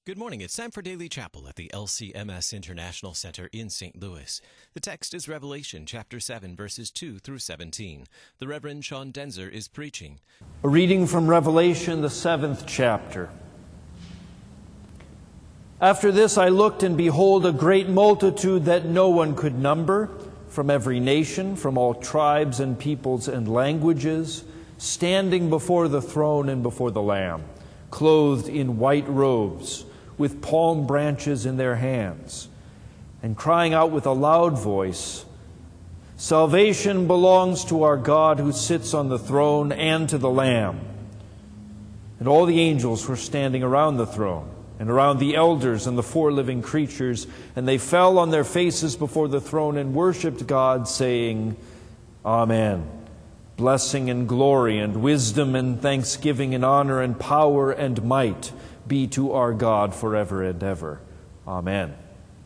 Good morning. It's time for Daily Chapel at the LCMS International Center in St. Louis. The text is Revelation chapter 7, verses 2 through 17. The Reverend Sean Denzer is preaching. A reading from Revelation, the 7th chapter. After this I looked, and behold, a great multitude that no one could number, from every nation, from all tribes and peoples and languages, standing before the throne and before the Lamb, clothed in white robes, with palm branches in their hands, and crying out with a loud voice, "Salvation belongs to our God who sits on the throne and to the Lamb." And all the angels were standing around the throne, and around the elders and the four living creatures, and they fell on their faces before the throne and worshipped God, saying, "Amen. Blessing and glory and wisdom and thanksgiving and honor and power and might be to our God forever and ever. Amen."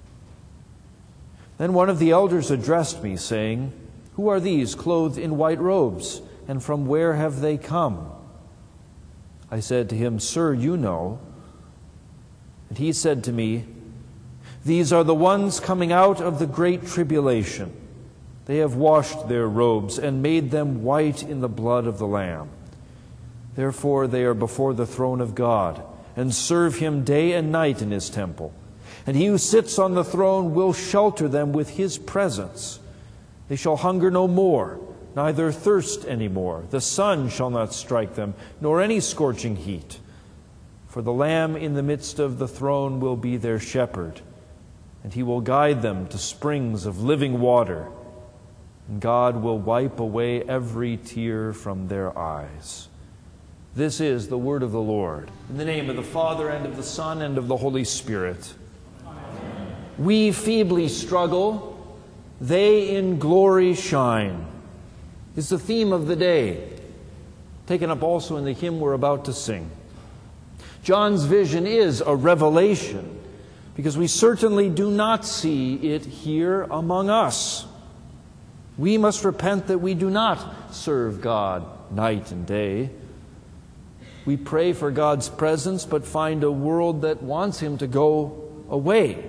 Then one of the elders addressed me, saying, "Who are these clothed in white robes, and from where have they come?" I said to him, "Sir, you know." And he said to me, "These are the ones coming out of the great tribulation. They have washed their robes and made them white in the blood of the Lamb. Therefore they are before the throne of God, and serve Him day and night in His temple. And He who sits on the throne will shelter them with His presence. They shall hunger no more, neither thirst any more. The sun shall not strike them, nor any scorching heat. For the Lamb in the midst of the throne will be their shepherd, and He will guide them to springs of living water, and God will wipe away every tear from their eyes." This is the word of the Lord. In the name of the Father, and of the Son, and of the Holy Spirit. Amen. We feebly struggle, they in glory shine, is the theme of the day, taken up also in the hymn we're about to sing. John's vision is a revelation, because we certainly do not see it here among us. We must repent that we do not serve God night and day. We pray for God's presence, but find a world that wants Him to go away.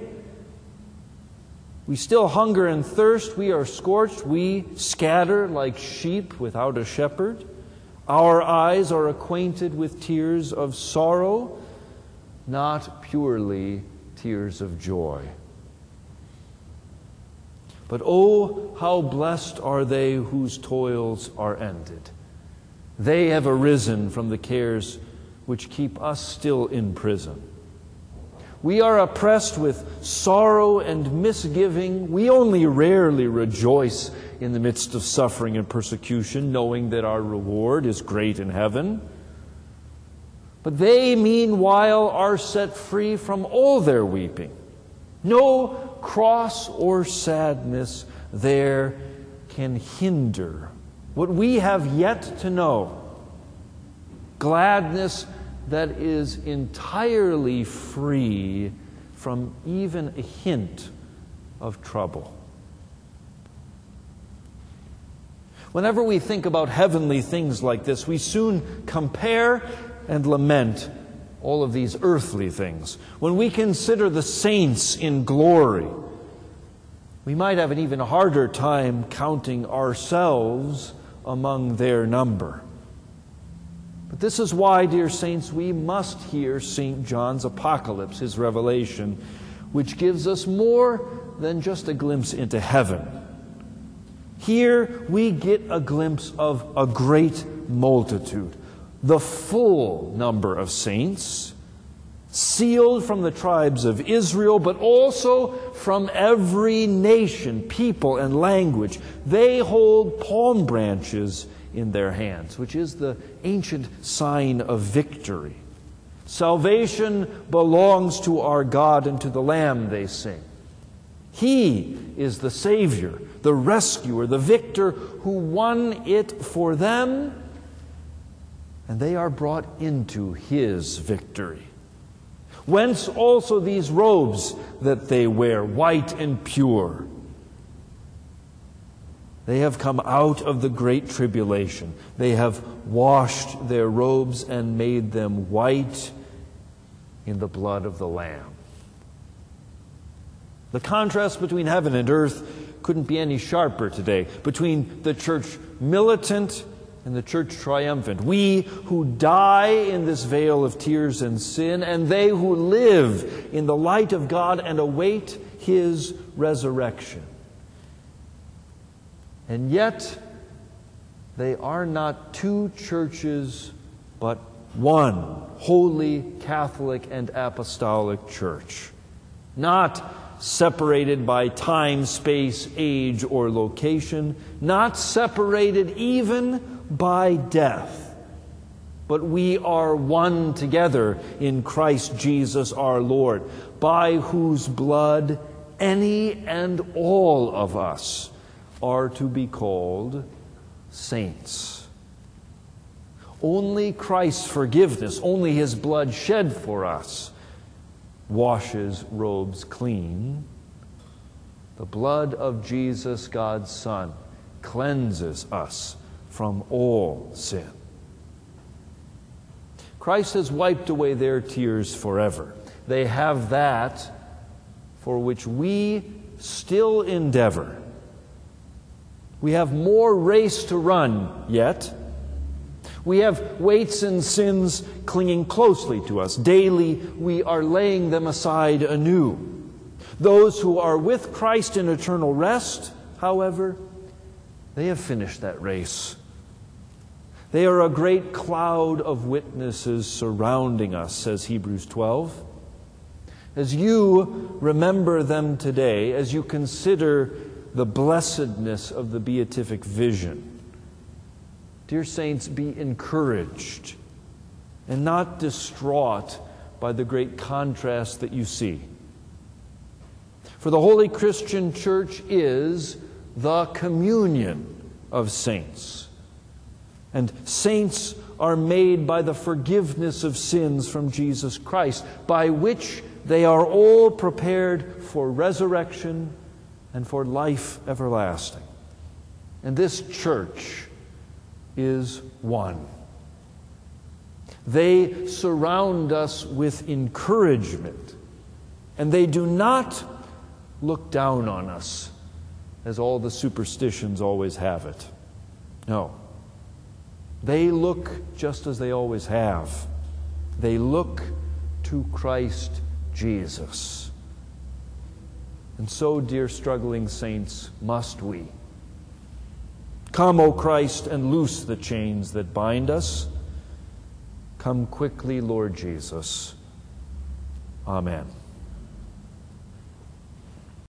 We still hunger and thirst. We are scorched. We scatter like sheep without a shepherd. Our eyes are acquainted with tears of sorrow, not purely tears of joy. But oh, how blessed are they whose toils are ended. They have arisen from the cares which keep us still in prison. We are oppressed with sorrow and misgiving. We only rarely rejoice in the midst of suffering and persecution, knowing that our reward is great in heaven. But they, meanwhile, are set free from all their weeping. No cross or sadness there can hinder what we have yet to know. Gladness that is entirely free from even a hint of trouble. Whenever we think about heavenly things like this, we soon compare and lament all of these earthly things. When we consider the saints in glory, we might have an even harder time counting ourselves among their number. But this is why, dear saints, we must hear St. John's Apocalypse, his revelation, which gives us more than just a glimpse into heaven. Here we get a glimpse of a great multitude, the full number of saints, sealed from the tribes of Israel, but also from every nation, people, and language. They hold palm branches in their hands, which is the ancient sign of victory. Salvation belongs to our God and to the Lamb, they sing. He is the Savior, the rescuer, the victor who won it for them, and they are brought into His victory. Whence also these robes that they wear, white and pure. They have come out of the great tribulation. They have washed their robes and made them white in the blood of the Lamb. The contrast between heaven and earth couldn't be any sharper today, between the church militant and the church triumphant. We who die in this vale of tears and sin, and they who live in the light of God and await His resurrection. And yet, they are not two churches, but one holy Catholic and Apostolic Church. Not separated by time, space, age, or location. Not separated even by death. But we are one together in Christ Jesus our Lord, by whose blood any and all of us are to be called saints. Only Christ's forgiveness, only His blood shed for us, washes robes clean. The blood of Jesus, God's Son, cleanses us from all sin. Christ has wiped away their tears forever. They have that for which we still endeavor. We have more race to run yet. We have weights and sins clinging closely to us. Daily we are laying them aside anew. Those who are with Christ in eternal rest, however, they have finished that race. They are a great cloud of witnesses surrounding us, says Hebrews 12. As you remember them today, as you consider the blessedness of the beatific vision, dear saints, be encouraged and not distraught by the great contrast that you see. For the Holy Christian Church is the communion of saints. And saints are made by the forgiveness of sins from Jesus Christ, by which they are all prepared for resurrection and for life everlasting. And this church is one. They surround us with encouragement, and they do not look down on us as all the superstitions always have it. No. They look just as they always have. They look to Christ Jesus. And so, dear struggling saints, must we. Come, O Christ, and loose the chains that bind us. Come quickly, Lord Jesus. Amen.